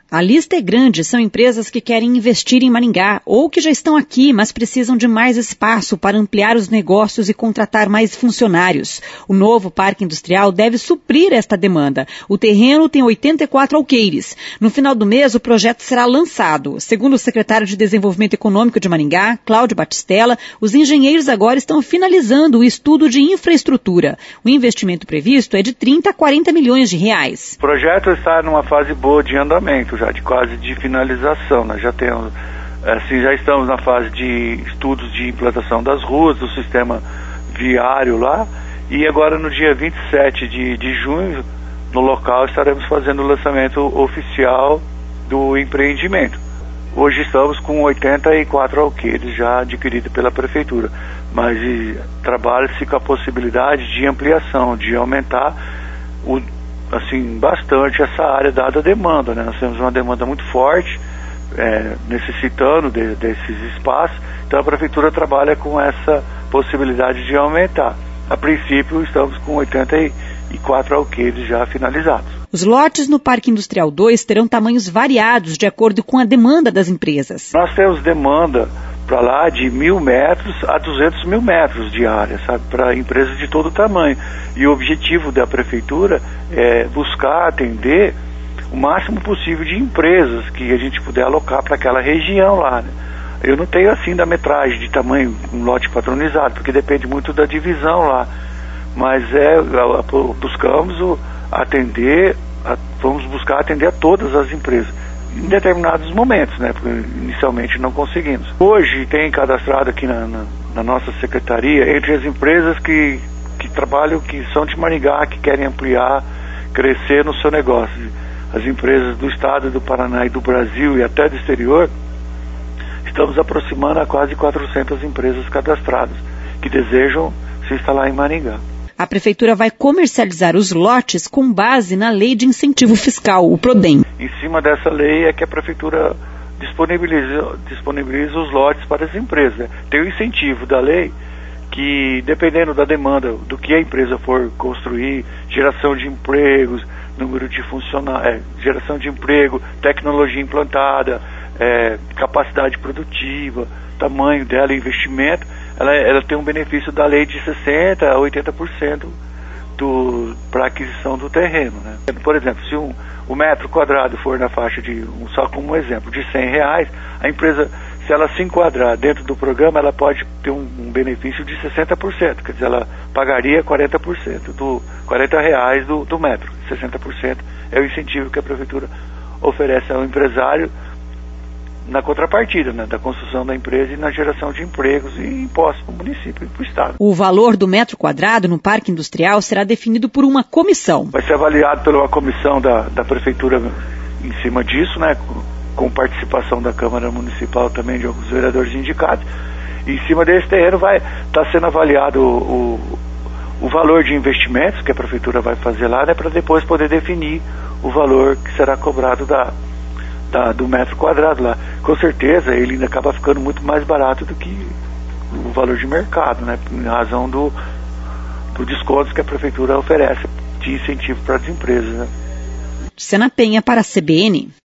A lista é grande, são empresas que querem investir em Maringá ou que já estão aqui, mas precisam de mais espaço para ampliar os negócios e contratar mais funcionários. O novo parque industrial deve suprir esta demanda. O terreno tem 84 alqueires. No final do mês, o projeto será lançado. Segundo o secretário de Desenvolvimento Econômico de Maringá, Cláudio Batistella, os engenheiros agora estão finalizando o estudo de infraestrutura. O investimento previsto é de 30 a 40 milhões de reais. O projeto está numa fase boa de andamento, já de quase de finalização. Nós já temos, já estamos na fase de estudos de implantação das ruas, do sistema viário lá, e agora no dia 27 de junho, no local, estaremos fazendo o lançamento oficial do empreendimento. Hoje estamos com 84 alqueires já adquiridos pela Prefeitura, mas trabalha-se com a possibilidade de ampliação, de aumentar bastante essa área dada a demanda, né? Nós temos uma demanda muito forte, necessitando desses espaços, então a Prefeitura trabalha com essa possibilidade de aumentar. A princípio estamos com 84 alqueires já finalizados. Os lotes no Parque Industrial 2 terão tamanhos variados de acordo com a demanda das empresas. Nós temos demanda para lá de 1.000 metros a 200 mil metros de área, sabe, para empresas de todo tamanho. E o objetivo da Prefeitura é buscar atender o máximo possível de empresas que a gente puder alocar para aquela região lá, né? Eu não tenho assim da metragem de tamanho, um lote padronizado, porque depende muito da divisão lá. Mas buscamos atender, vamos buscar atender a todas as empresas, em determinados momentos, né? Porque inicialmente não conseguimos. Hoje tem cadastrado aqui na nossa secretaria, entre as empresas que trabalham, que são de Maringá, que querem ampliar, crescer no seu negócio. As empresas do estado do Paraná e do Brasil e até do exterior, estamos aproximando a quase 400 empresas cadastradas que desejam se instalar em Maringá. A Prefeitura vai comercializar os lotes com base na Lei de Incentivo Fiscal, o PRODEM. Em cima dessa lei é que a Prefeitura disponibiliza os lotes para as empresas, né? Tem o incentivo da lei que, dependendo da demanda do que a empresa for construir, geração de empregos, número de funcionários, geração de emprego, tecnologia implantada, capacidade produtiva, tamanho dela, investimento, ela tem um benefício da lei de 60% a 80% para aquisição do terreno, né? Por exemplo, se o metro quadrado for na faixa de, só como um exemplo, de R$100, a empresa, se ela se enquadrar dentro do programa, ela pode ter um benefício de 60%, quer dizer, ela pagaria 40% R$40 do metro. 60% é o incentivo que a Prefeitura oferece ao empresário na contrapartida, né, da construção da empresa e na geração de empregos e impostos para o município e para o estado. O valor do metro quadrado no Parque Industrial será definido por uma comissão. Vai ser avaliado por uma comissão da Prefeitura em cima disso, né, com participação da Câmara Municipal também, de alguns vereadores indicados. E em cima desse terreno vai estar sendo avaliado o valor de investimentos que a Prefeitura vai fazer lá, né, para depois poder definir o valor que será cobrado do metro quadrado lá. Com certeza ele ainda acaba ficando muito mais barato do que o valor de mercado, né, em razão do descontos que a Prefeitura oferece de incentivo para as empresas, né. Luciana Penha para a CBN.